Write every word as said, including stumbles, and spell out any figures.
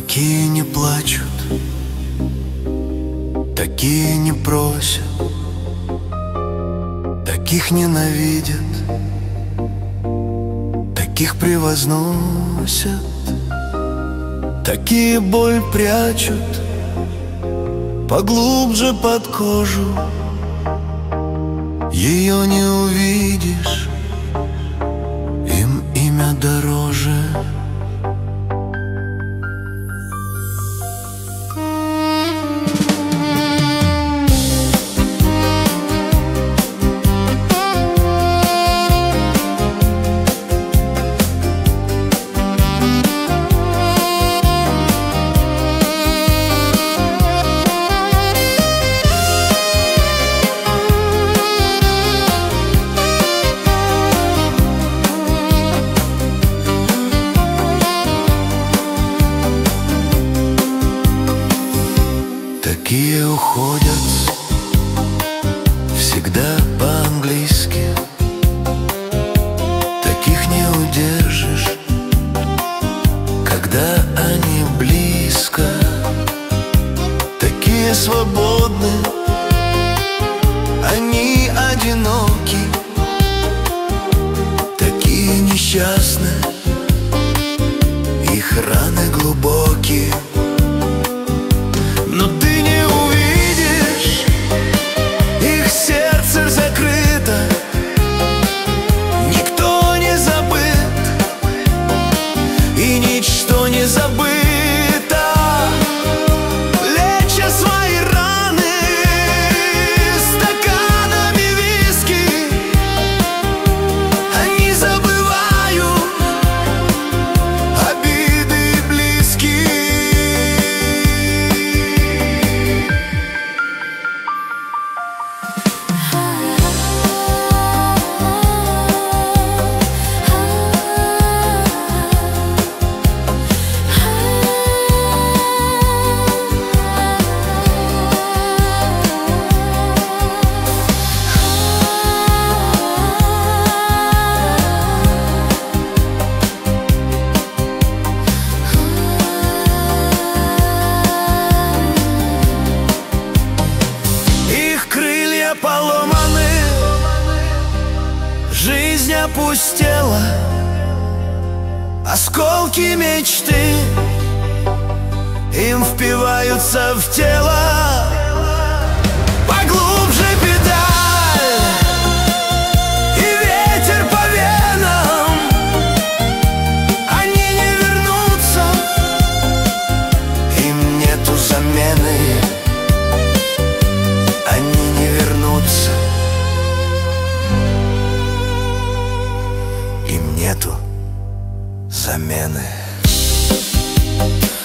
Такие не плачут, такие не просят, таких ненавидят, таких превозносят, такие боль прячут поглубже под кожу. Ее не увидишь, им имя дороже. Такие уходят всегда по-английски, таких не удержишь, когда они близко. Такие свободны, они одиноки, такие несчастны, их раны глубокие. Но ты не увидишь, их сердце закрыто, никто не забыт, и ничто не забыто. Леча свои раны стаканами виски, они забывают обиды близкие. Поломаны, жизнь опустела, осколки мечты им впиваются в тело. Поглубже педаль и ветер по венам, они не вернутся, им нету замены. Им нету замены.